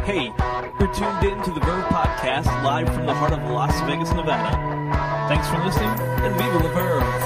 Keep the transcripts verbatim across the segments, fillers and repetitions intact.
Hey, you're tuned in to the Verve Podcast live from the heart of Las Vegas, Nevada. Thanks for listening, and viva la Verve!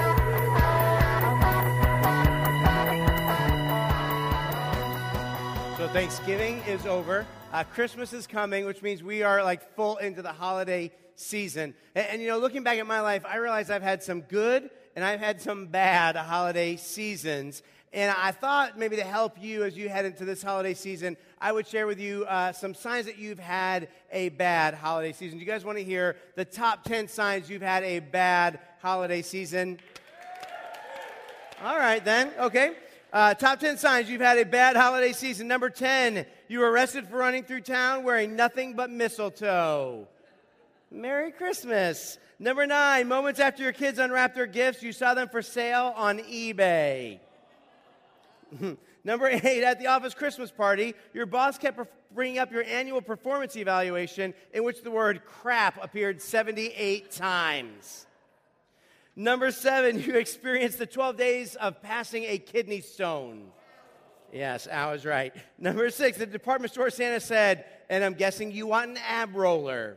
So Thanksgiving is over. Uh, Christmas is coming, which means we are like full into the holiday season. And, and you know, looking back at my life, I realize I've had some good and I've had some bad holiday seasons. And I thought maybe to help you as you head into this holiday season, I would share with you uh, some signs that you've had a bad holiday season. Do you guys want to hear the top ten signs you've had a bad holiday season? All right, then. Okay. Uh, top ten signs you've had a bad holiday season. Number ten, you were arrested for running through town wearing nothing but mistletoe. Merry Christmas. Number nine, moments after your kids unwrapped their gifts, you saw them for sale on eBay. Number eight, at the office Christmas party, your boss kept bringing up your annual performance evaluation in which the word crap appeared seventy-eight times. Number seven, you experienced the twelve days of passing a kidney stone. Yes, I was right. Number six, the department store Santa said, and I'm guessing you want an ab roller.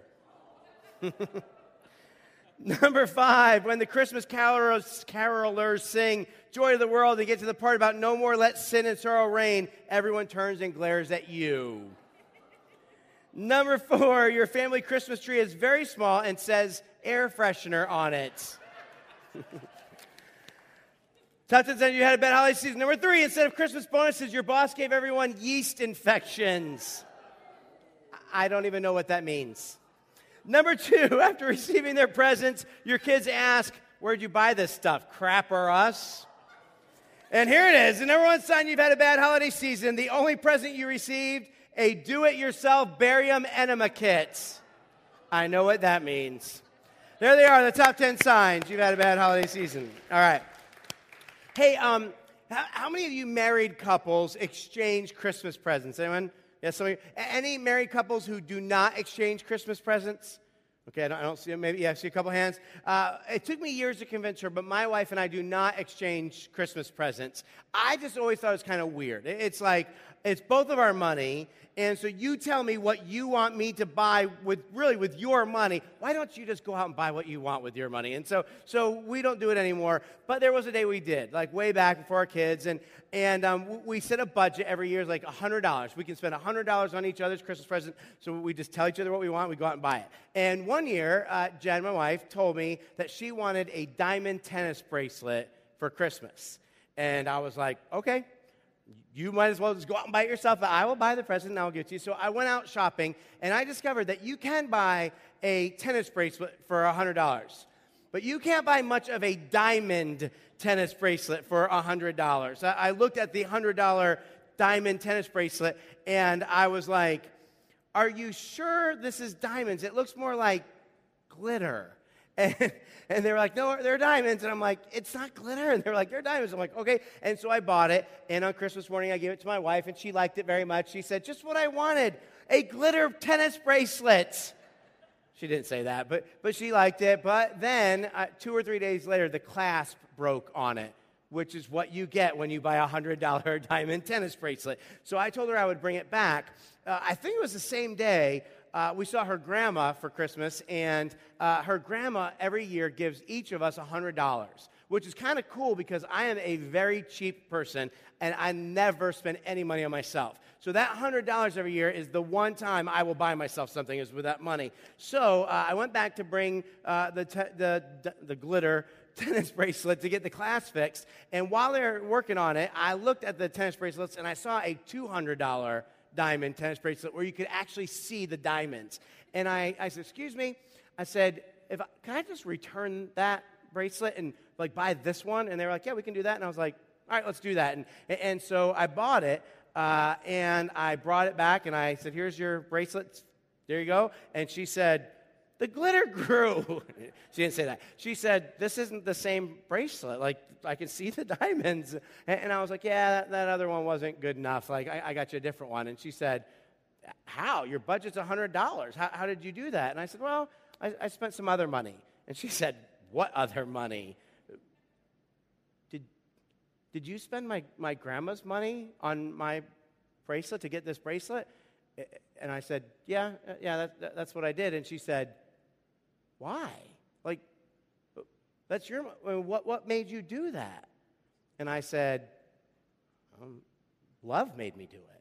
Number five, when the Christmas carolers, carolers sing Joy to the World, they get to the part about no more let sin and sorrow reign, everyone turns and glares at you. Number four, your family Christmas tree is very small and says air freshener on it. Top ten you had a bad holiday season. Number three, instead of Christmas bonuses, your boss gave everyone yeast infections. I don't even know what that means. Number two, after receiving their presents, your kids ask, where'd you buy this stuff, crap or us? And here it is, the number one sign you've had a bad holiday season, the only present you received, a do-it-yourself barium enema kit. I know what that means. There they are, the top ten signs you've had a bad holiday season. All right. Hey, um, how, how many of you married couples exchange Christmas presents? Anyone? Yes, some of you. Any married couples who do not exchange Christmas presents? Okay, I don't, I don't see them. Maybe, yeah, I see a couple hands. Uh, it took me years to convince her, but my wife and I do not exchange Christmas presents. I just always thought it was kind of weird. It's like, it's both of our money, and so you tell me what you want me to buy with, really, with your money. Why don't you just go out and buy what you want with your money? And so, so we don't do it anymore. But there was a day we did, like way back before our kids, and and um, we set a budget every year, like one hundred dollars. We can spend one hundred dollars on each other's Christmas present, so we just tell each other what we want, we go out and buy it. And one year, uh, Jen, my wife, told me that she wanted a diamond tennis bracelet for Christmas. And I was like, okay. You might as well just go out and buy it yourself. I will buy the present and I'll give it to you. So I went out shopping, and I discovered that you can buy a tennis bracelet for one hundred dollars. But you can't buy much of a diamond tennis bracelet for one hundred dollars. I, I looked at the one hundred dollars diamond tennis bracelet, and I was like, are you sure this is diamonds? It looks more like glitter. And, and they were like, no, they're diamonds. And I'm like, it's not glitter. And they were like, they're diamonds. I'm like, okay. And so I bought it. And on Christmas morning, I gave it to my wife, and she liked it very much. She said, just what I wanted, a glitter tennis bracelet. She didn't say that, but, but she liked it. But then, uh, two or three days later, the clasp broke on it, which is what you get when you buy a one hundred dollars diamond tennis bracelet. So I told her I would bring it back. Uh, I think it was the same day. Uh, we saw her grandma for Christmas, and uh, her grandma every year gives each of us one hundred dollars, which is kind of cool because I am a very cheap person, and I never spend any money on myself. So that one hundred dollars every year is the one time I will buy myself something is with that money. So uh, I went back to bring uh, the, te- the, the the glitter tennis bracelet to get the clasp fixed, and while they're working on it, I looked at the tennis bracelets, and I saw a two hundred dollars diamond tennis bracelet where you could actually see the diamonds. And I, I said, excuse me. I said, if I, can I just return that bracelet and like buy this one? And they were like, yeah, we can do that. And I was like, all right, let's do that. And, and so I bought it, uh, and I brought it back, and I said, here's your bracelet. There you go. And she said, the glitter grew. She didn't say that. She said, this isn't the same bracelet. Like, I can see the diamonds. And, and I was like, yeah, that, that other one wasn't good enough. Like, I, I got you a different one. And she said, how? Your budget's one hundred dollars. How, how did you do that? And I said, well, I, I spent some other money. And she said, what other money? Did, did you spend my, my grandma's money on my bracelet to get this bracelet? And I said, yeah, yeah, that, that's what I did. And she said, why? Like, that's your, I mean, what, what made you do that? And I said, um, love made me do it.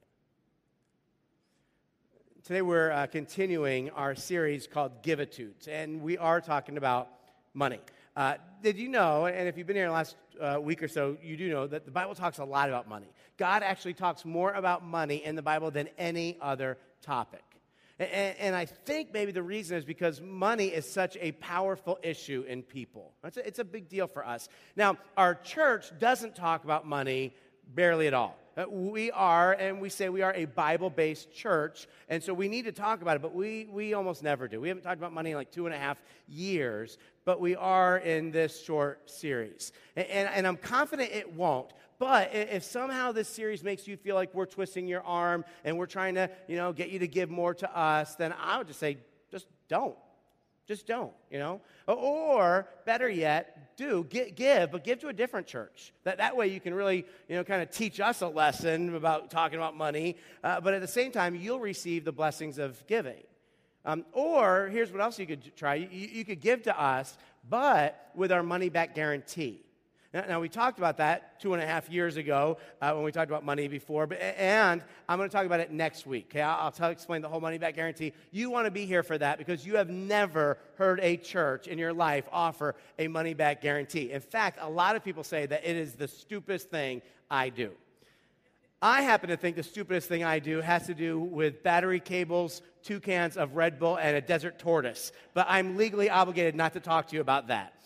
Today we're uh, continuing our series called Give-itudes, and we are talking about money. Uh, did you know, and if you've been here the last uh, week or so, you do know that the Bible talks a lot about money. God actually talks more about money in the Bible than any other topic. And, and I think maybe the reason is because money is such a powerful issue in people. It's a, it's a big deal for us. Now, our church doesn't talk about money barely at all. Uh, we are, and we say we are a Bible-based church, and so we need to talk about it, but we, we almost never do. We haven't talked about money in like two and a half years, but we are in this short series. And, and, and I'm confident it won't. But if somehow this series makes you feel like we're twisting your arm and we're trying to, you know, get you to give more to us, then I would just say, just don't. Just don't, you know? Or, better yet, do, give, but give to a different church. That, that way you can really, you know, kind of teach us a lesson about talking about money, uh, but at the same time, you'll receive the blessings of giving. Um, or, here's what else you could try. You, you could give to us, but with our money-back guarantee. Now, we talked about that two and a half years ago uh, when we talked about money before, but, and I'm going to talk about it next week. Okay? I'll, I'll tell, explain the whole money-back guarantee. You want to be here for that because you have never heard a church in your life offer a money-back guarantee. In fact, a lot of people say that it is the stupidest thing I do. I happen to think the stupidest thing I do has to do with battery cables, two cans of Red Bull, and a desert tortoise, but I'm legally obligated not to talk to you about that.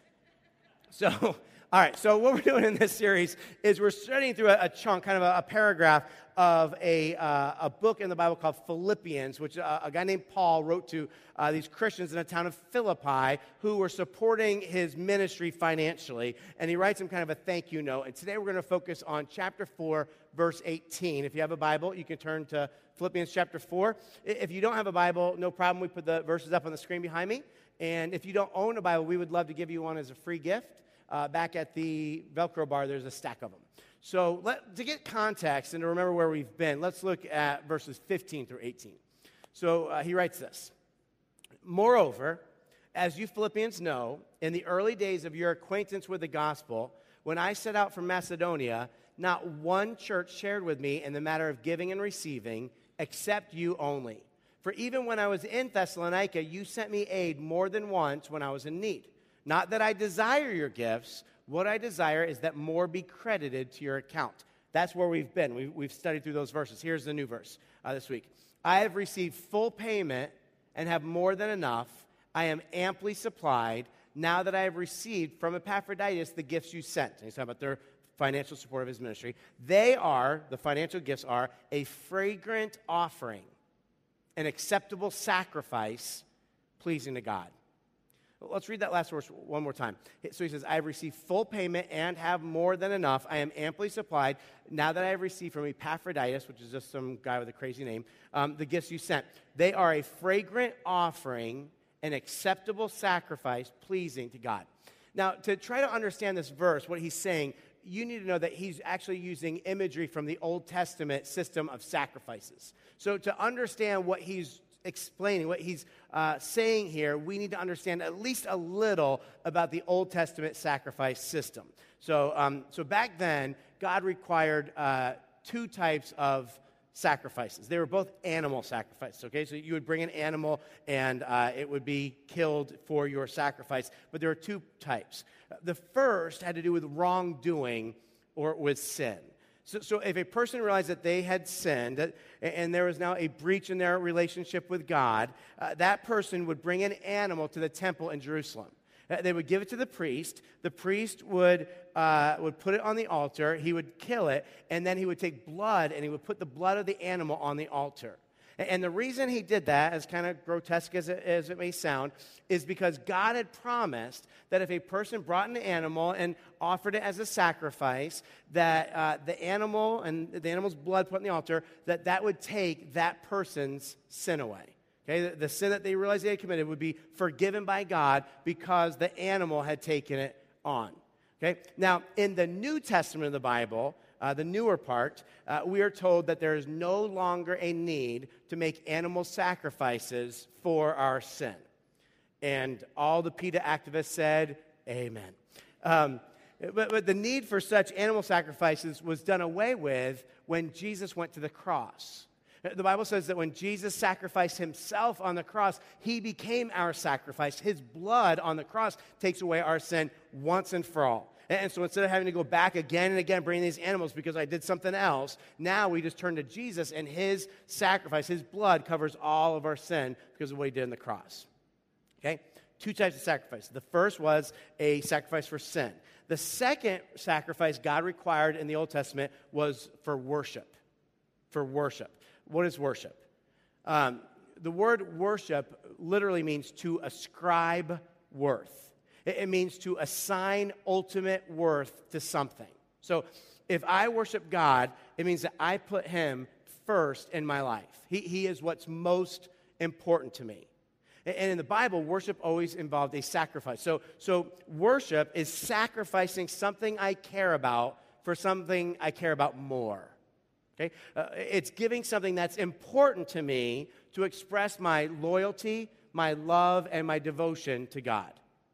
So... All right, so what we're doing in this series is we're studying through a, a chunk, kind of a, a paragraph of a, uh, a book in the Bible called Philippians, which uh, a guy named Paul wrote to uh, these Christians in the town of Philippi who were supporting his ministry financially, and he writes them kind of a thank you note. And today we're going to focus on chapter four, verse eighteen. If you have a Bible, you can turn to Philippians chapter four. If you don't have a Bible, no problem. We put the verses up on the screen behind me. And if you don't own a Bible, we would love to give you one as a free gift. Uh, back at the Velcro bar, there's a stack of them. So let, to get context and to remember where we've been, let's look at verses fifteen through eighteen. So uh, he writes this. Moreover, as you Philippians know, in the early days of your acquaintance with the gospel, when I set out from Macedonia, not one church shared with me in the matter of giving and receiving, except you only. For even when I was in Thessalonica, you sent me aid more than once when I was in need. Not that I desire your gifts. What I desire is that more be credited to your account. That's where we've been. We've, we've studied through those verses. Here's the new verse uh, this week. I have received full payment and have more than enough. I am amply supplied now that I have received from Epaphroditus the gifts you sent. And he's talking about their financial support of his ministry. They are, the financial gifts are, a fragrant offering, an acceptable sacrifice pleasing to God. Let's read that last verse one more time. So he says, I have received full payment and have more than enough. I am amply supplied now that I have received from Epaphroditus, which is just some guy with a crazy name, um, the gifts you sent. They are a fragrant offering, an acceptable sacrifice pleasing to God. Now, to try to understand this verse, what he's saying, you need to know that he's actually using imagery from the Old Testament system of sacrifices. So to understand what he's explaining, what he's uh, saying here, we need to understand at least a little about the Old Testament sacrifice system. So, um, so back then, God required uh, two types of sacrifices. They were both animal sacrifices, okay? So you would bring an animal, and uh, it would be killed for your sacrifice. But there are two types. The first had to do with wrongdoing or with sin. So, so if a person realized that they had sinned that, and there was now a breach in their relationship with God, uh, that person would bring an animal to the temple in Jerusalem. Uh, they would give it to the priest. The priest would, uh, would put it on the altar. He would kill it, and then he would take blood, and he would put the blood of the animal on the altar. And the reason he did that, as kind of grotesque as it, as it may sound, is because God had promised that if a person brought an animal and offered it as a sacrifice, that uh, the animal and the animal's blood put on the altar, that that would take that person's sin away. Okay, the, the sin that they realized they had committed would be forgiven by God because the animal had taken it on. Okay? Now, in the New Testament of the Bible, uh, the newer part, uh, we are told that there is no longer a need to make animal sacrifices for our sin. And all the PETA activists said, amen. Um, but, but the need for such animal sacrifices was done away with when Jesus went to the cross. The Bible says that when Jesus sacrificed himself on the cross, he became our sacrifice. His blood on the cross takes away our sin once and for all. And so instead of having to go back again and again, bringing these animals because I did something else, now we just turn to Jesus, and his sacrifice, his blood, covers all of our sin because of what he did on the cross. Okay? Two types of sacrifice. The first was a sacrifice for sin. The second sacrifice God required in the Old Testament was for worship. For worship. What is worship? Um, the word worship literally means to ascribe worth. It, it means to assign ultimate worth to something. So if I worship God, it means that I put him first in my life. He, he is what's most important to me. And in the Bible, worship always involved a sacrifice. So, so worship is sacrificing something I care about for something I care about more. Okay? Uh, it's giving something that's important to me to express my loyalty, my love, and my devotion to God.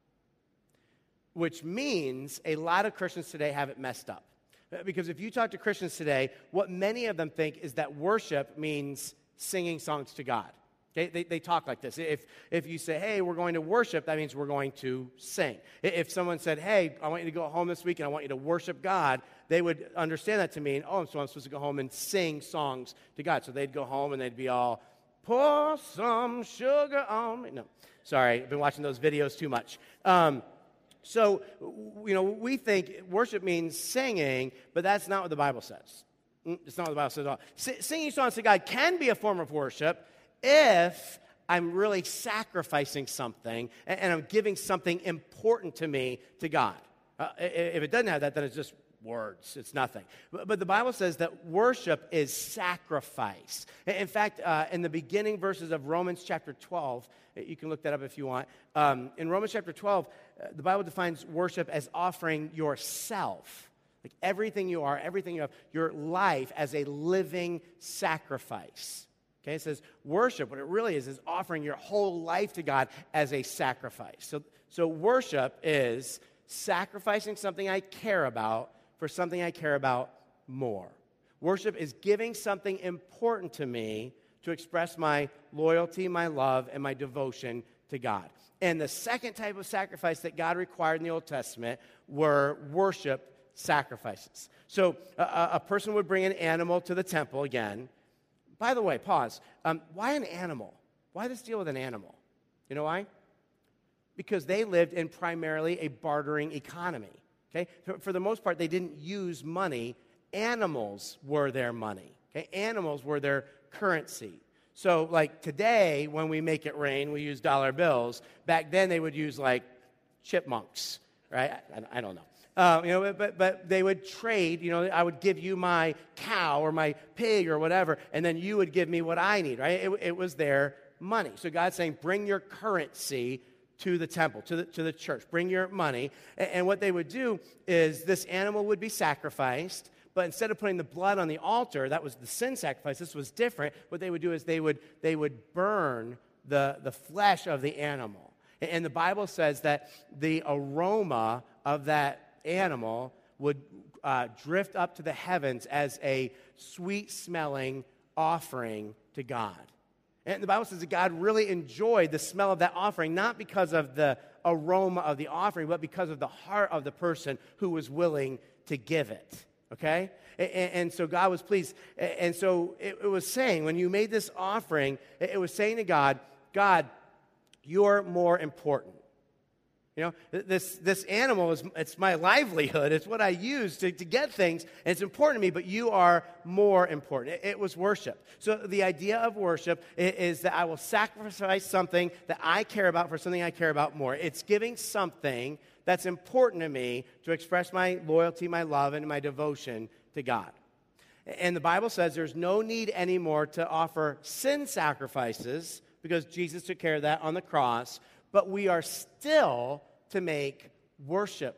Which means a lot of Christians today have it messed up. Because if you talk to Christians today, what many of them think is that worship means singing songs to God. Okay? They, they talk like this. If, if you say, hey, we're going to worship, that means we're going to sing. If someone said, hey, I want you to go home this week and I want you to worship God, they would understand that to mean, oh, so I'm supposed to go home and sing songs to God. So they'd go home and they'd be all, pour some sugar on me. No, sorry, I've been watching those videos too much. Um, so, you know, we think worship means singing, but that's not what the Bible says. It's not what the Bible says at all. S- singing songs to God can be a form of worship if I'm really sacrificing something and, and I'm giving something important to me to God. Uh, if it doesn't have that, then it's just words. It's nothing. But, but the Bible says that worship is sacrifice. In fact, uh, in the beginning verses of Romans chapter twelve, you can look that up if you want. Um, in Romans chapter twelve, uh, the Bible defines worship as offering yourself, like everything you are, everything you have, your life as a living sacrifice. Okay, it says worship, what it really is, is offering your whole life to God as a sacrifice. So, so worship is sacrificing something I care about for something I care about more. Worship is giving something important to me to express my loyalty, my love, and my devotion to God. And the second type of sacrifice that God required in the Old Testament were worship sacrifices. So a, a person would bring an animal to the temple again. By the way, pause. Um, why an animal? Why this deal with an animal? You know why? Because they lived in primarily a bartering economy. Okay, for, for the most part, they didn't use money. Animals were their money. Okay, animals were their currency. So, like today, when we make it rain, we use dollar bills. Back then, they would use like chipmunks, right? I, I don't know. Uh, you know, but but they would trade. You know, I would give you my cow or my pig or whatever, and then you would give me what I need. Right? It, it was their money. So God's saying, bring your currency to the temple, to the to the church. Bring your money. And, and what they would do is this animal would be sacrificed, but instead of putting the blood on the altar, that was the sin sacrifice. This was different. What they would do is they would they would burn the the flesh of the animal. And, and the Bible says that the aroma of that animal would uh, drift up to the heavens as a sweet-smelling offering to God. And the Bible says that God really enjoyed the smell of that offering, not because of the aroma of the offering, but because of the heart of the person who was willing to give it. Okay? And, and so God was pleased. And so it, it was saying, when you made this offering, it was saying to God, God, you're more important. You know, this this animal is it's my livelihood. It's what I use to, to get things, and it's important to me, but you are more important. It, it was worship. So the idea of worship is, is that I will sacrifice something that I care about for something I care about more. It's giving something that's important to me to express my loyalty, my love, and my devotion to God. And the Bible says there's no need anymore to offer sin sacrifices because Jesus took care of that on the cross, but we are still to make worship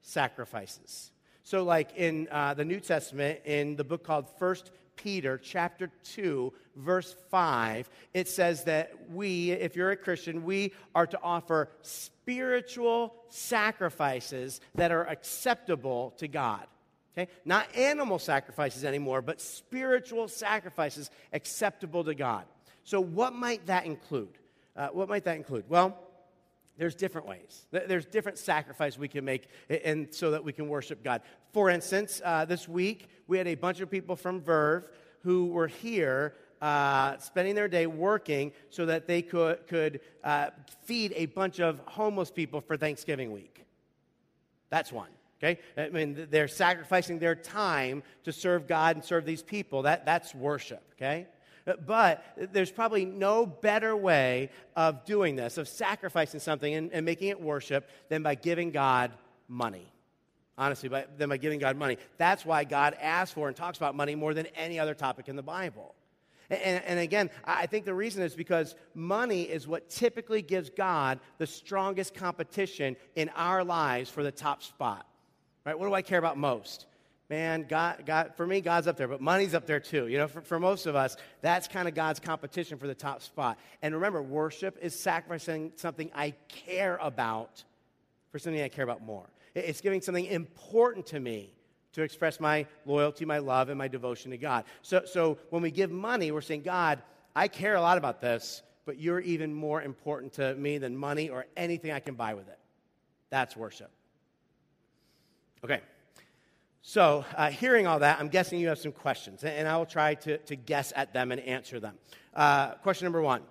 sacrifices. So like in uh, the New Testament, in the book called First Peter chapter two, verse five, it says that we, if you're a Christian, we are to offer spiritual sacrifices that are acceptable to God. Okay? Not animal sacrifices anymore, but spiritual sacrifices acceptable to God. So what might that include? Uh, what might that include? Well, there's different ways. There's different sacrifices we can make and so that we can worship God. For instance, uh, this week, we had a bunch of people from Verve who were here uh, spending their day working so that they could, could uh, feed a bunch of homeless people for Thanksgiving week. That's one. Okay? I mean, they're sacrificing their time to serve God and serve these people. That, that's worship, okay? But there's probably no better way of doing this, of sacrificing something and, and making it worship, than by giving God money. Honestly, by, than by giving God money. That's why God asks for and talks about money more than any other topic in the Bible. And, and again, I think the reason is because money is what typically gives God the strongest competition in our lives for the top spot. Right? What do I care about most? Man, God, God, for me, God's up there, but money's up there too. You know, for, for most of us, that's kind of God's competition for the top spot. And remember, worship is sacrificing something I care about for something I care about more. It's giving something important to me to express my loyalty, my love, and my devotion to God. So, so when we give money, we're saying, God, I care a lot about this, but you're even more important to me than money or anything I can buy with it. That's worship. Okay. So, uh, hearing all that, I'm guessing you have some questions, and I will try to, to guess at them and answer them. Uh, question number one.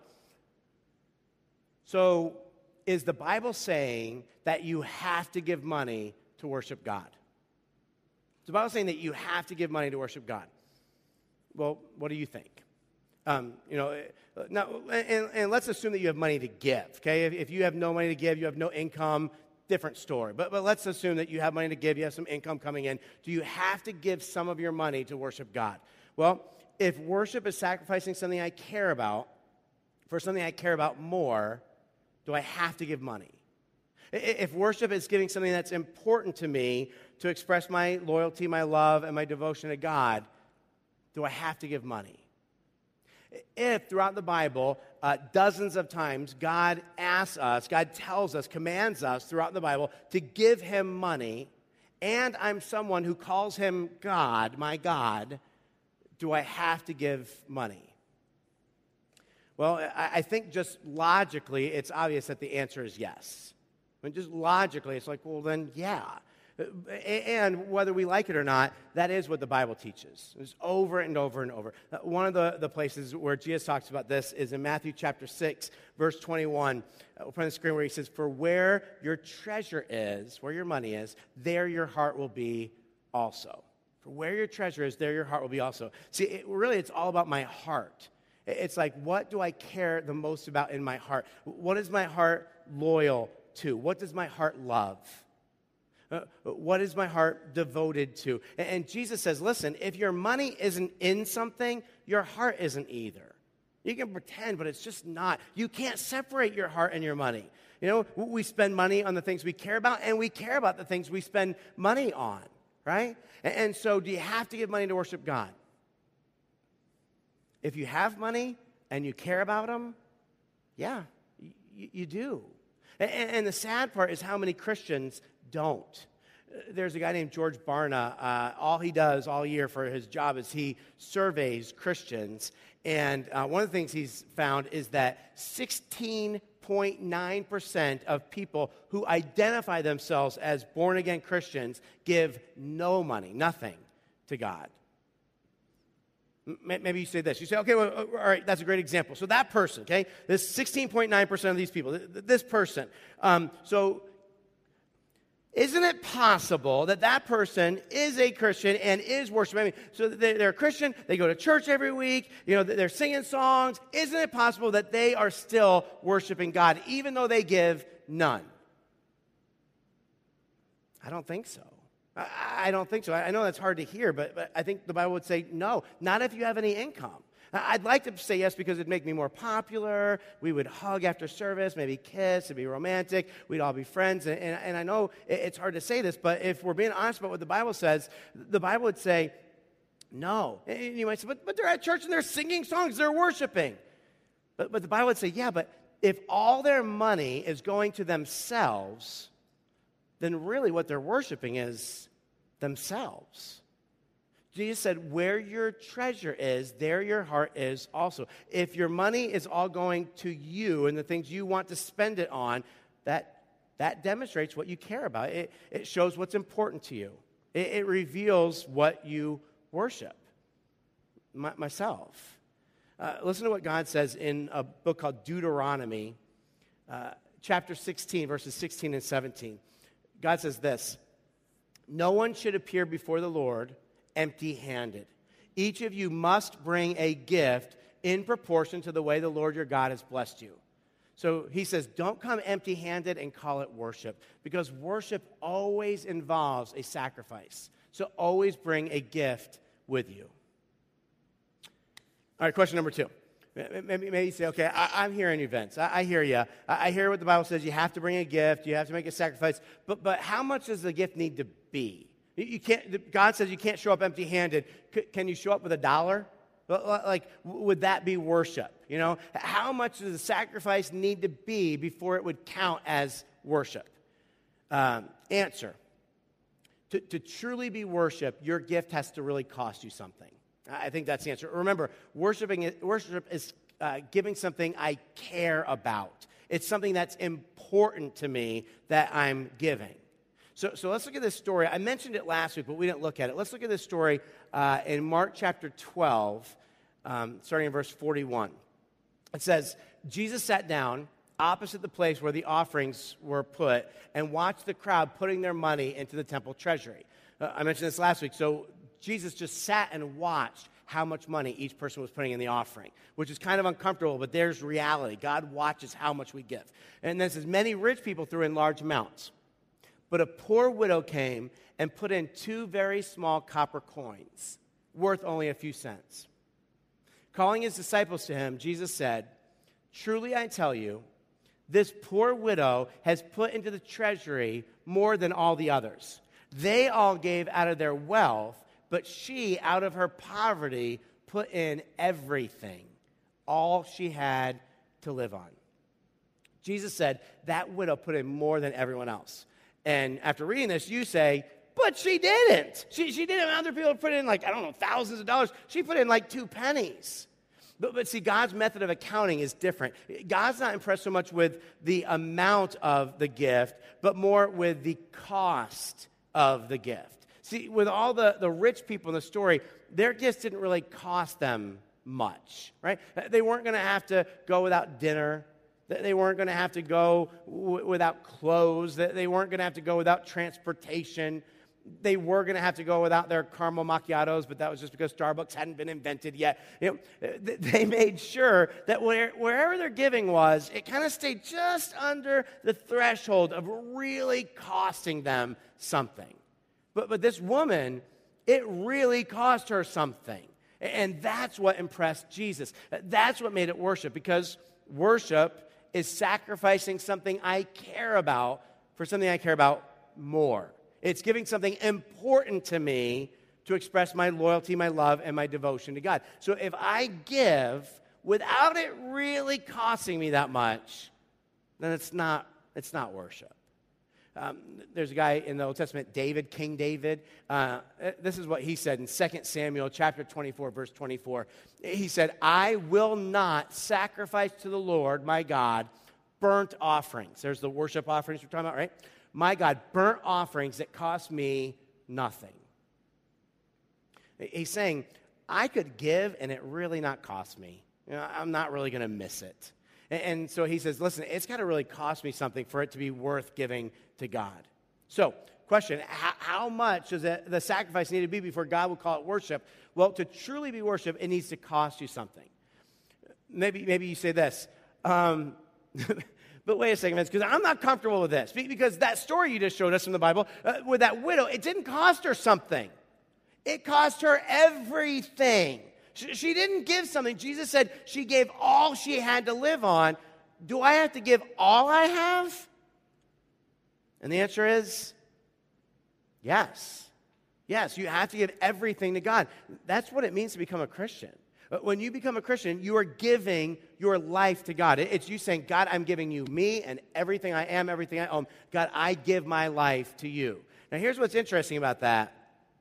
So, is the Bible saying that you have to give money to worship God? Is the Bible saying that you have to give money to worship God? Well, what do you think? Um, you know, now, and, and let's assume that you have money to give, okay? If, if you have no money to give, you have no income, different story. But, but let's assume that you have money to give, you have some income coming in. Do you have to give some of your money to worship God? Well, if worship is sacrificing something I care about for something I care about more, do I have to give money? If worship is giving something that's important to me to express my loyalty, my love, and my devotion to God, do I have to give money? If throughout the Bible, uh, dozens of times, God asks us, God tells us, commands us throughout the Bible to give him money, and I'm someone who calls him God, my God, do I have to give money? Well, I, I think just logically, it's obvious that the answer is yes. I mean, just logically, it's like, well, then, yeah. And whether we like it or not, that is what the Bible teaches. It's over and over and over. One of the, the places where Jesus talks about this is in Matthew chapter six, verse twenty-one. Up on the screen where he says, for where your treasure is, where your money is, there your heart will be also. For where your treasure is, there your heart will be also. See, it, really, it's all about my heart. It's like, what do I care the most about in my heart? What is my heart loyal to? What does my heart love? Uh, what is my heart devoted to? And, and Jesus says, listen, if your money isn't in something, your heart isn't either. You can pretend, but it's just not. You can't separate your heart and your money. You know, we spend money on the things we care about, and we care about the things we spend money on, right? And, and so do you have to give money to worship God? If you have money and you care about them, yeah, you, you do. And, and the sad part is how many Christians don't. There's a guy named George Barna. Uh, all he does all year for his job is he surveys Christians. And uh, one of the things he's found is that sixteen point nine percent of people who identify themselves as born-again Christians give no money, nothing, to God. Maybe you say this. You say, okay, well, all right, that's a great example. So that person, okay, this sixteen point nine percent of these people, this person, um, so isn't it possible that that person is a Christian and is worshiping? I mean, so they're a Christian, they go to church every week, you know, they're singing songs. Isn't it possible that they are still worshiping God, even though they give none? I don't think so. I don't think so. I know that's hard to hear, but, but I think the Bible would say no, not if you have any income. I'd like to say yes because it'd make me more popular. We would hug after service, maybe kiss, it'd be romantic. We'd all be friends. And, and, and I know it's hard to say this, but if we're being honest about what the Bible says, the Bible would say, no. And you might say, but, but they're at church and they're singing songs, they're worshiping. But, but the Bible would say, yeah, but if all their money is going to themselves, then really what they're worshiping is themselves. Jesus said, where your treasure is, there your heart is also. If your money is all going to you and the things you want to spend it on, that, that demonstrates what you care about. It, it shows what's important to you. It, it reveals what you worship. My, myself. Uh, listen to what God says in a book called Deuteronomy, uh, chapter sixteen, verses sixteen and seventeen. God says this, no one should appear before the Lord empty-handed. Each of you must bring a gift in proportion to the way the Lord your God has blessed you. So he says, don't come empty-handed and call it worship, because worship always involves a sacrifice. So always bring a gift with you. All right, question number two. Maybe, maybe you say, okay, I, I'm hearing you, Vince. I, I hear you. I, I hear what the Bible says. You have to bring a gift. You have to make a sacrifice. But, but how much does the gift need to be? You can't. God says you can't show up empty-handed. C- can you show up with a dollar? Like, would that be worship? You know, how much does the sacrifice need to be before it would count as worship? Um, answer: to, to truly be worship, your gift has to really cost you something. I think that's the answer. Remember, worshiping is, worship is uh, giving something I care about. It's something that's important to me that I'm giving. So, so let's look at this story. I mentioned it last week, but we didn't look at it. Let's look at this story uh, in Mark chapter twelve, um, starting in verse forty-one. It says, Jesus sat down opposite the place where the offerings were put and watched the crowd putting their money into the temple treasury. Uh, I mentioned this last week. So Jesus just sat and watched how much money each person was putting in the offering, which is kind of uncomfortable, but there's reality. God watches how much we give. And then it says, many rich people threw in large amounts. But a poor widow came and put in two very small copper coins, worth only a few cents. Calling his disciples to him, Jesus said, truly I tell you, this poor widow has put into the treasury more than all the others. They all gave out of their wealth, but she, out of her poverty, put in everything, all she had to live on. Jesus said, that widow put in more than everyone else. And after reading this, you say, but she didn't. She, she didn't. Other people put in like, I don't know, thousands of dollars. She put in like two pennies. But, but see, God's method of accounting is different. God's not impressed so much with the amount of the gift, but more with the cost of the gift. See, with all the, the rich people in the story, their gifts didn't really cost them much, right? They weren't going to have to go without dinner. They weren't going to have to go w- without clothes. They weren't going to have to go without transportation. They were going to have to go without their caramel macchiatos, but that was just because Starbucks hadn't been invented yet. You know, they made sure that where, wherever their giving was, it kind of stayed just under the threshold of really costing them something. But, but this woman, it really cost her something. And that's what impressed Jesus. That's what made it worship, because worship is sacrificing something I care about for something I care about more. It's giving something important to me to express my loyalty, my love, and my devotion to God. So if I give without it really costing me that much, then it's not, it's not worship. Um, there's a guy in the Old Testament, David, King David. Uh, this is what he said in Second Samuel chapter twenty-four, verse twenty-four. He said, I will not sacrifice to the Lord, my God, burnt offerings. There's the worship offerings we're talking about, right? My God, burnt offerings that cost me nothing. He's saying, I could give and it really not cost me. You know, I'm not really going to miss it. And so he says, listen, it's got to really cost me something for it to be worth giving to God. So, question, how, how much does the, the sacrifice need to be before God will call it worship? Well, to truly be worship, it needs to cost you something. Maybe, maybe you say this, um, but wait a second, Vince, because I'm not comfortable with this. Because that story you just showed us from the Bible, uh, with that widow, it didn't cost her something. It cost her everything. She, she didn't give something. Jesus said she gave all she had to live on. Do I have to give all I have? And the answer is yes. Yes, you have to give everything to God. That's what it means to become a Christian. When you become a Christian, you are giving your life to God. It's you saying, God, I'm giving you me and everything I am, everything I own. God, I give my life to you. Now, here's what's interesting about that.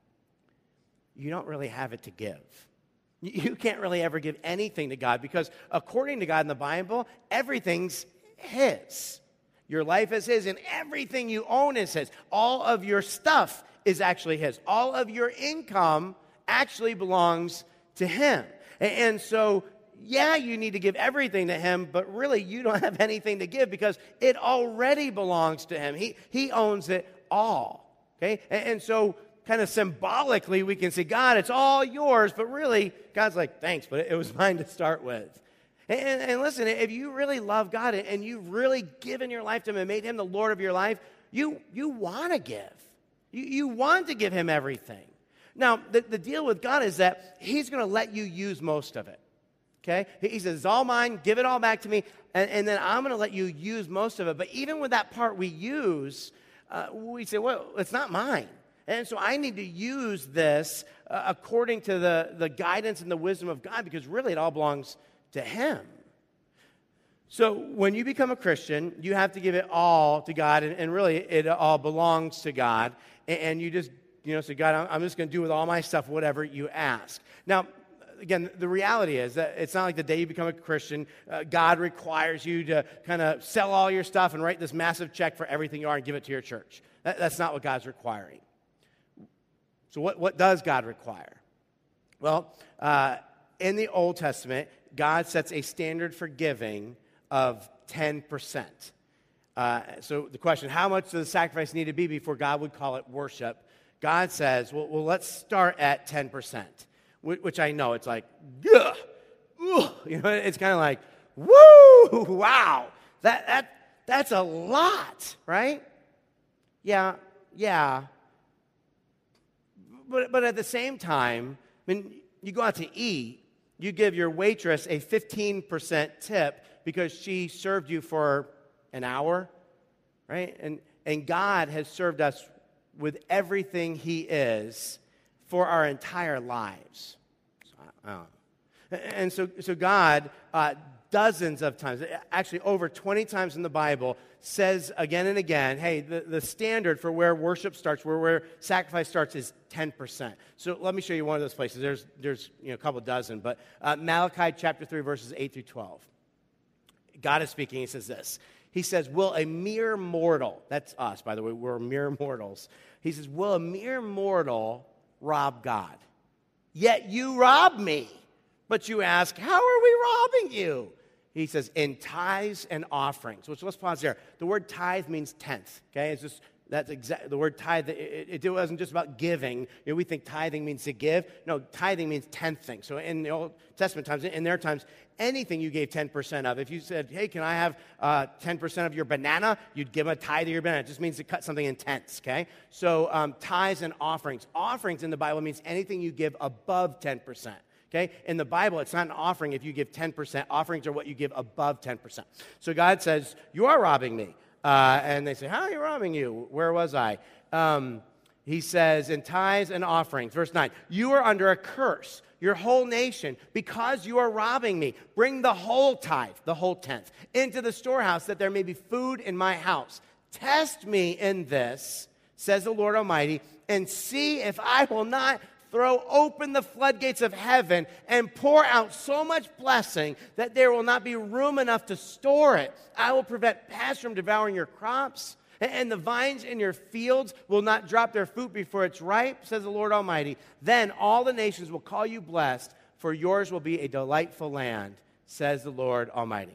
You don't really have it to give. You can't really ever give anything to God because according to God in the Bible, everything's His. Your life is His and everything you own is His. All of your stuff is actually His. All of your income actually belongs to Him. And so, yeah, you need to give everything to Him, but really you don't have anything to give because it already belongs to Him. He, he owns it all, okay? And, and so kind of symbolically we can say, God, it's all yours, but really God's like, thanks, but it was mine to start with. And, and listen, if you really love God and you've really given your life to Him and made Him the Lord of your life, you, you want to give. You, you want to give Him everything. Now, the, the deal with God is that He's going to let you use most of it, okay? He says, it's all mine, give it all back to me, and, and then I'm going to let you use most of it. But even with that part we use, uh, we say, well, it's not mine. And so I need to use this uh, according to the, the guidance and the wisdom of God because really it all belongs to Him. So when you become a Christian, you have to give it all to God, and, and really it all belongs to God, and, and you just You know, so God, I'm just going to do with all my stuff whatever you ask. Now, again, the reality is that it's not like the day you become a Christian, uh, God requires you to kind of sell all your stuff and write this massive check for everything you are and give it to your church. That, that's not what God's requiring. So what, what does God require? Well, uh, in the Old Testament, God sets a standard for giving of ten percent. Uh, so the question, how much does the sacrifice need to be before God would call it worship? God says, well, well let's start at ten percent, which I know it's like, ugh, ugh, you know, it's kind of like, woo, wow, that that that's a lot, right? Yeah, yeah. But but at the same time, when you go out to eat, you give your waitress a fifteen percent tip because she served you for an hour, right? And and God has served us with everything He is for our entire lives. So, I don't know. And so, so God, uh, dozens of times, actually over twenty times in the Bible, says again and again, hey, the, the standard for where worship starts, where, where sacrifice starts is ten percent. So let me show you one of those places. There's, there's you know, a couple dozen, but uh, Malachi chapter three, verses eight through twelve. God is speaking, He says this. He says, will a mere mortal, that's us, by the way, we're mere mortals. He says, will a mere mortal rob God? Yet you rob me. But you ask, how are we robbing you? He says, in tithes and offerings. Which, let's pause there. The word tithe means tenth, okay? It's just, that's exact. The word tithe, it, it, it wasn't just about giving. You know, we think tithing means to give. No, tithing means tenthing. So in the Old Testament times, in their times, anything you gave ten percent of. If you said, hey, can I have uh, ten percent of your banana? You'd give a tithe of your banana. It just means to cut something in tenths, okay? So um, tithes and offerings. Offerings in the Bible means anything you give above ten percent. Okay? In the Bible, it's not an offering if you give ten percent. Offerings are what you give above ten percent. So God says, you are robbing me. Uh, and they say, how are you robbing you? Where was I? Um, he says, in tithes and offerings. Verse nine, you are under a curse, your whole nation, because you are robbing me. Bring the whole tithe, the whole tenth, into the storehouse that there may be food in my house. Test me in this, says the Lord Almighty, and see if I will not throw open the floodgates of heaven and pour out so much blessing that there will not be room enough to store it. I will prevent pests from devouring your crops, and the vines in your fields will not drop their fruit before it's ripe, says the Lord Almighty. Then all the nations will call you blessed, for yours will be a delightful land, says the Lord Almighty.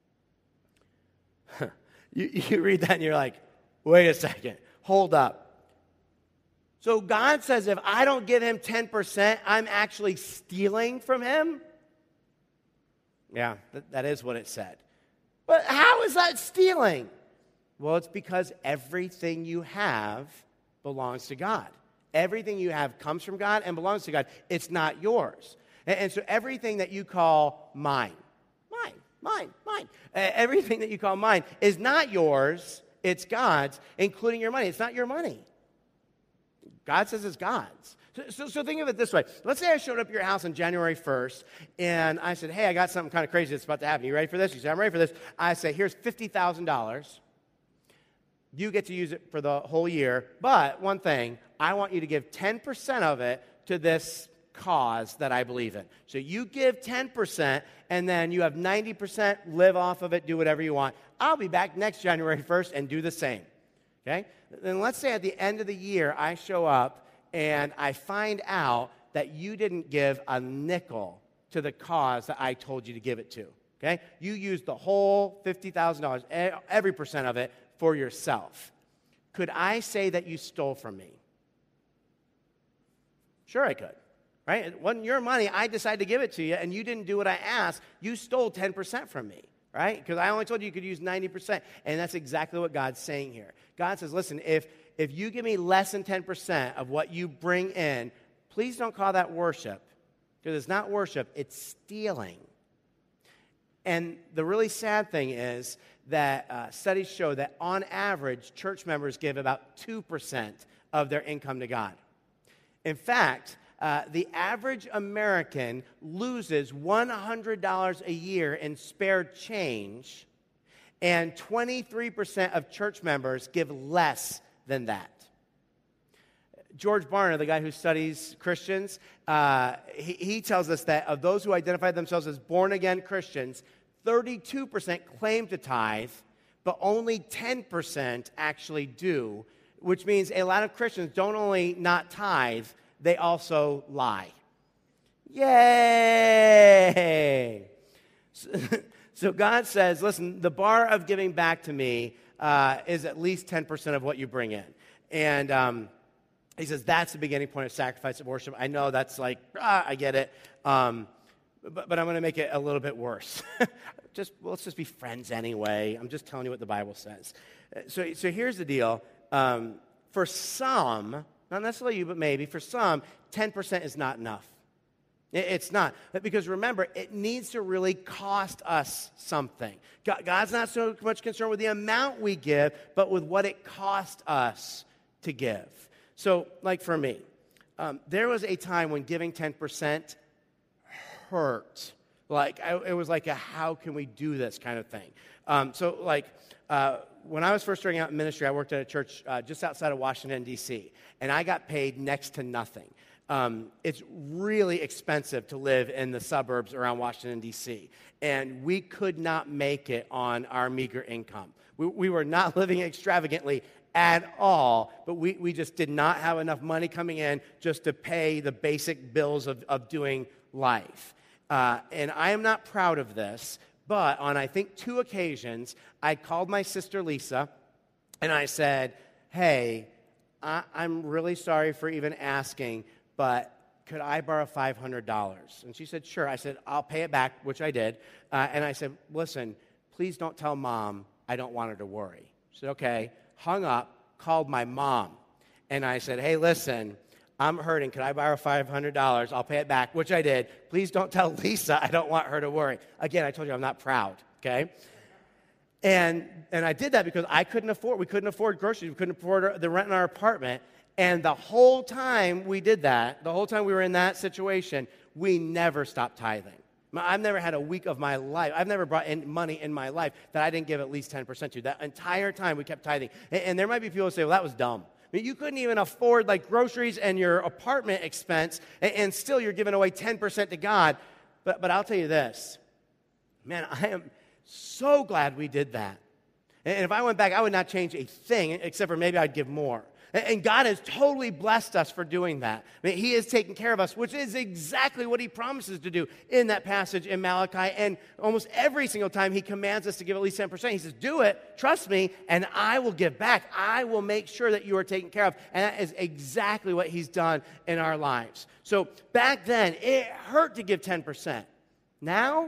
you, you read that and you're like, wait a second, hold up. So God says if I don't give him ten percent, I'm actually stealing from him? Yeah, that, that is what it said. But how is that stealing? Well, it's because everything you have belongs to God. Everything you have comes from God and belongs to God. It's not yours. And, and so everything that you call mine, mine, mine, mine, uh, everything that you call mine is not yours, it's God's, including your money. It's not your money. God says it's God's. So, so, so think of it this way. Let's say I showed up at your house on January first, and I said, hey, I got something kind of crazy that's about to happen. You ready for this? You say, I'm ready for this. I say, here's fifty thousand dollars. You get to use it for the whole year. But one thing, I want you to give ten percent of it to this cause that I believe in. So you give ten percent, and then you have ninety percent, live off of it, do whatever you want. I'll be back next January first and do the same. Okay? Then let's say at the end of the year, I show up, and I find out that you didn't give a nickel to the cause that I told you to give it to, okay? You used the whole fifty thousand dollars, every percent of it, for yourself. Could I say that you stole from me? Sure I could, right? It wasn't your money. I decided to give it to you, and you didn't do what I asked. You stole ten percent from me, right? Because I only told you you could use ninety percent, and that's exactly what God's saying here. God says, listen, if If you give me less than ten percent of what you bring in, please don't call that worship, because it's not worship, it's stealing. And the really sad thing is that uh, studies show that on average, church members give about two percent of their income to God. In fact, uh, the average American loses one hundred dollars a year in spare change, and twenty-three percent of church members give less than that. George Barna, the guy who studies Christians, uh, he, he tells us that of those who identify themselves as born-again Christians, thirty-two percent claim to tithe, but only ten percent actually do, which means a lot of Christians don't only not tithe, they also lie. Yay! So, so God says, listen, the bar of giving back to me Uh, is at least ten percent of what you bring in. And um, he says that's the beginning point of sacrifice of worship. I know that's like, ah, I get it. Um, but, but I'm going to make it a little bit worse. just well, let's just be friends anyway. I'm just telling you what the Bible says. So, so here's the deal. Um, for some, not necessarily you, but maybe, for some, ten percent is not enough. It's not. Because remember, it needs to really cost us something. God's not so much concerned with the amount we give, but with what it cost us to give. So, like for me, um, there was a time when giving ten percent hurt. Like, I, it was like a how can we do this kind of thing. Um, so, like, uh, when I was first starting out in ministry, I worked at a church uh, just outside of Washington, D C, and I got paid next to nothing. Um, it's really expensive to live in the suburbs around Washington, D C, and we could not make it on our meager income. We, we were not living extravagantly at all, but we, we just did not have enough money coming in just to pay the basic bills of, of doing life. Uh, and I am not proud of this, but on, I think, two occasions, I called my sister Lisa, and I said, hey, I, I'm really sorry for even asking, but could I borrow five hundred dollars? And she said, sure. I said, I'll pay it back, which I did. Uh, and I said, listen, please don't tell Mom I don't want her to worry. She said, okay. Hung up, called my mom. And I said, hey, listen, I'm hurting. Could I borrow five hundred dollars? I'll pay it back, which I did. Please don't tell Lisa I don't want her to worry. Again, I told you I'm not proud, okay? And and I did that because I couldn't afford, we couldn't afford groceries. We couldn't afford the rent in our apartment. And the whole time we did that, the whole time we were in that situation, we never stopped tithing. I've never had a week of my life. I've never brought in money in my life that I didn't give at least ten percent to. That entire time we kept tithing. And, and there might be people who say, well, that was dumb. I mean, you couldn't even afford like groceries and your apartment expense, and, and still you're giving away ten percent to God. But, but I'll tell you this, man, I am so glad we did that. And if I went back, I would not change a thing, except for maybe I'd give more. And God has totally blessed us for doing that. I mean, He has taken care of us, which is exactly what He promises to do in that passage in Malachi. And almost every single time He commands us to give at least ten percent, He says, do it, trust me, and I will give back. I will make sure that you are taken care of. And that is exactly what He's done in our lives. So back then, it hurt to give ten percent. Now,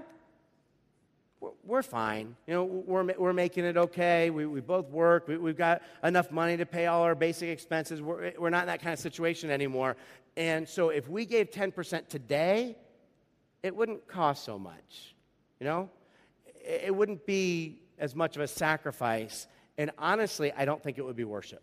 we're fine. You know, we're we're making it okay. We we both work. We, we've got enough money to pay all our basic expenses. We're we're not in that kind of situation anymore. And so if we gave ten percent today, it wouldn't cost so much, you know? It, it wouldn't be as much of a sacrifice, and honestly, I don't think it would be worship.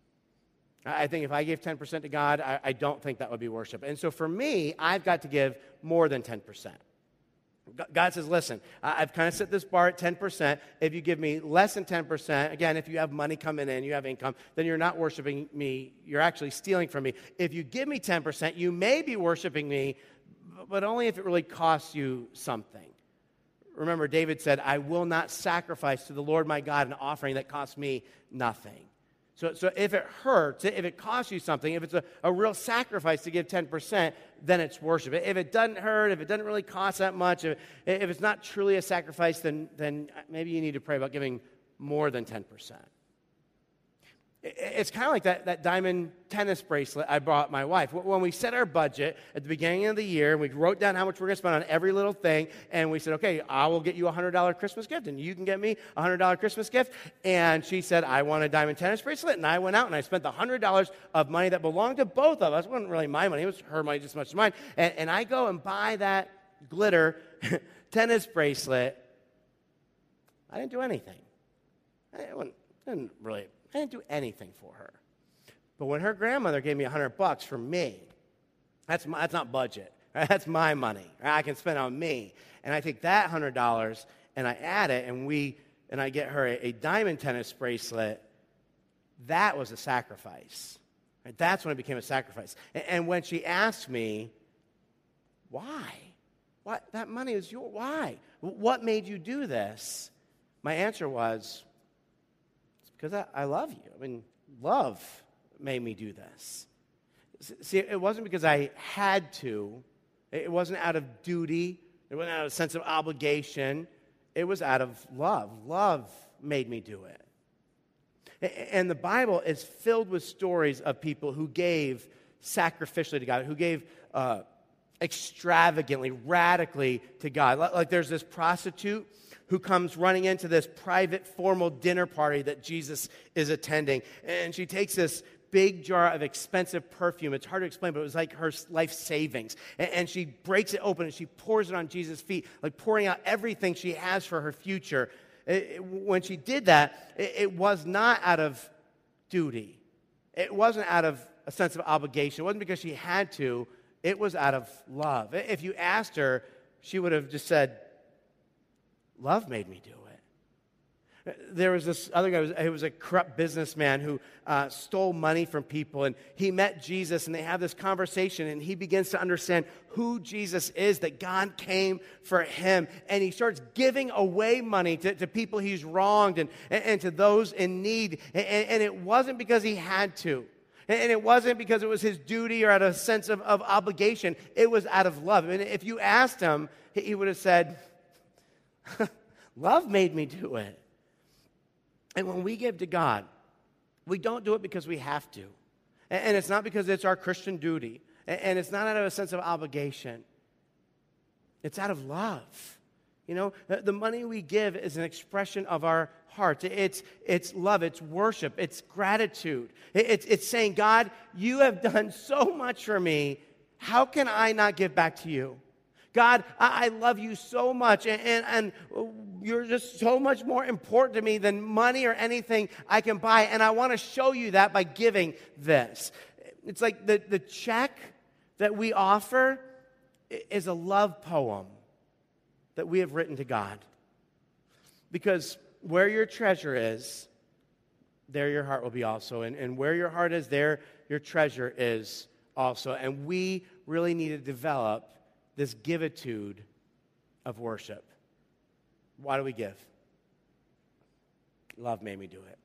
I think if I gave ten percent to God, I, I don't think that would be worship. And so for me, I've got to give more than ten percent. God says, listen, I've kind of set this bar at ten percent. If you give me less than ten percent, again, if you have money coming in, you have income, then you're not worshiping me. You're actually stealing from me. If you give me ten percent, you may be worshiping me, but only if it really costs you something. Remember, David said, I will not sacrifice to the Lord my God an offering that costs me nothing. So, so if it hurts, if it costs you something, if it's a, a real sacrifice to give ten percent, then it's worship. If it doesn't hurt, if it doesn't really cost that much, if, if it's not truly a sacrifice, then, then maybe you need to pray about giving more than ten percent. It's kind of like that, that diamond tennis bracelet I bought my wife. When we set our budget at the beginning of the year, we wrote down how much we're going to spend on every little thing, and we said, okay, I will get you a one hundred dollars Christmas gift, and you can get me a one hundred dollars Christmas gift. And she said, I want a diamond tennis bracelet, and I went out and I spent the one hundred dollars of money that belonged to both of us. It wasn't really my money. It was her money just as much as mine. And, and I go and buy that glitter tennis bracelet. I didn't do anything. I didn't, didn't really... I didn't do anything for her. But when her grandmother gave me a hundred bucks for me, that's my, that's not budget. Right? That's my money. Right? I can spend on me. And I take that hundred dollars and I add it, and we and I get her a, a diamond tennis bracelet. That was a sacrifice. Right? That's when it became a sacrifice. And, and when she asked me, why? What that money is yours? Why? What made you do this? My answer was, because I, I love you. I mean, love made me do this. See, it wasn't because I had to. It wasn't out of duty. It wasn't out of a sense of obligation. It was out of love. Love made me do it. And the Bible is filled with stories of people who gave sacrificially to God, who gave uh, extravagantly, radically to God. Like there's this prostitute who comes running into this private formal dinner party that Jesus is attending. And she takes this big jar of expensive perfume. It's hard to explain, but it was like her life savings. And, and she breaks it open and she pours it on Jesus' feet, like pouring out everything she has for her future. It, it, when she did that, it, it was not out of duty. It wasn't out of a sense of obligation. It wasn't because she had to. It was out of love. If you asked her, she would have just said, love made me do it. There was this other guy, he was a corrupt businessman who uh, stole money from people, and he met Jesus, and they have this conversation, and he begins to understand who Jesus is, that God came for him, and he starts giving away money to, to people he's wronged and, and, and to those in need, and, and it wasn't because he had to. And it wasn't because it was his duty or out of a sense of, of obligation. It was out of love. I mean, if you asked him, he would have said, love made me do it. And when we give to God, we don't do it because we have to. And it's not because it's our Christian duty. And it's not out of a sense of obligation. It's out of love. You know, the money we give is an expression of our heart. It's, it's love. It's worship. It's gratitude. It's, it's saying, God, you have done so much for me. How can I not give back to you? God, I, I love you so much, and, and, and you're just so much more important to me than money or anything I can buy, and I want to show you that by giving this. It's like the, the check that we offer is a love poem that we have written to God. Because where your treasure is, there your heart will be also. And, and where your heart is, there your treasure is also. And we really need to develop this givitude of worship. Why do we give? Love made me do it.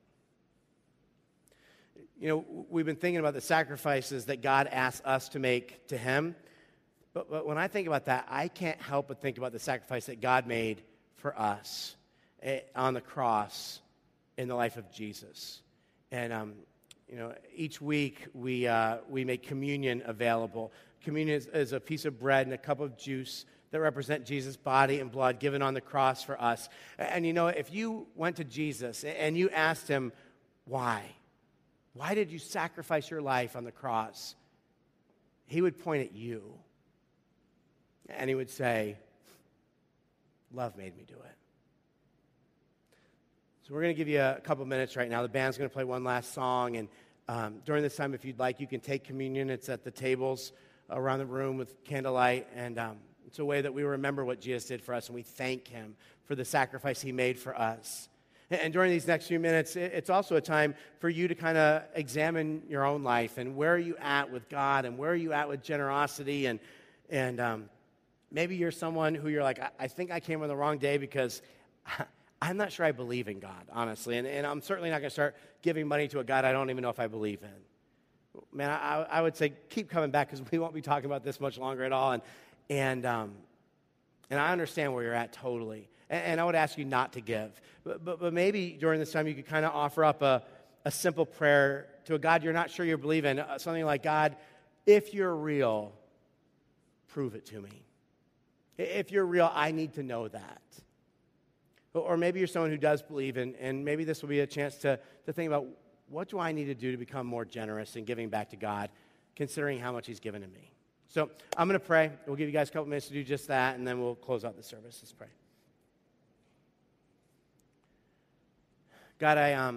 You know, we've been thinking about the sacrifices that God asks us to make to him. But, but when I think about that, I can't help but think about the sacrifice that God made for us on the cross in the life of Jesus. And, um, you know, each week we uh, we make communion available. Communion is, is a piece of bread and a cup of juice that represent Jesus' body and blood given on the cross for us. And, you know, if you went to Jesus and you asked him, why? Why did you sacrifice your life on the cross? He would point at you. And he would say, love made me do it. So we're going to give you a couple minutes right now. The band's going to play one last song. And um, during this time, if you'd like, you can take communion. It's at the tables around the room with candlelight. And um, it's a way that we remember what Jesus did for us, and we thank him for the sacrifice he made for us. And, and during these next few minutes, it, it's also a time for you to kind of examine your own life and where are you at with God and where are you at with generosity. And, and um, maybe you're someone who you're like, I, I think I came on the wrong day because I'm not sure I believe in God, honestly. And, and I'm certainly not going to start giving money to a God I don't even know if I believe in. Man, I, I would say keep coming back because we won't be talking about this much longer at all. And and um, and I understand where you're at totally. And, and I would ask you not to give. But, but, but maybe during this time you could kind of offer up a, a simple prayer to a God you're not sure you believe in. Uh, something like, God, if you're real, prove it to me. If you're real, I need to know that. Or maybe you're someone who does believe in, and maybe this will be a chance to, to think about, what do I need to do to become more generous in giving back to God, considering how much he's given to me? So I'm going to pray. We'll give you guys a couple minutes to do just that, and then we'll close out the service. Let's pray. God, I, um,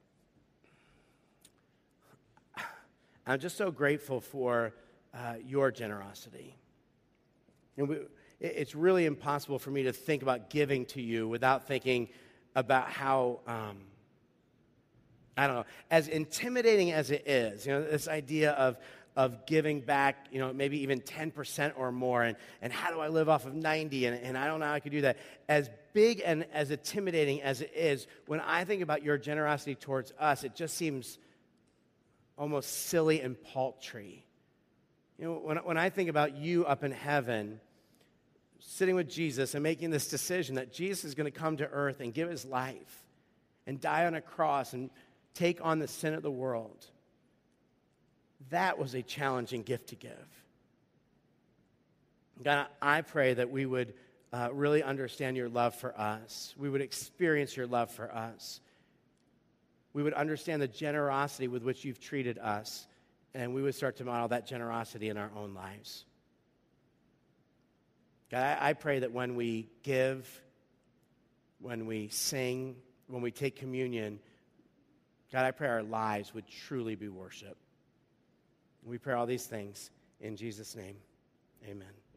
I'm just so grateful for uh, your generosity. And we, it's really impossible for me to think about giving to you without thinking about how... Um, I don't know, as intimidating as it is, you know, this idea of, of giving back, you know, maybe even ten percent or more, and, and how do I live off of ninety, and, and I don't know how I could do that. As big and as intimidating as it is, when I think about your generosity towards us, it just seems almost silly and paltry. You know, when, when I think about you up in heaven, sitting with Jesus and making this decision that Jesus is going to come to earth and give his life and die on a cross and take on the sin of the world. That was a challenging gift to give. God, I pray that we would uh, really understand your love for us. We would experience your love for us. We would understand the generosity with which you've treated us, and we would start to model that generosity in our own lives. God, I, I pray that when we give, when we sing, when we take communion, God, I pray our lives would truly be worship. We pray all these things in Jesus' name. Amen.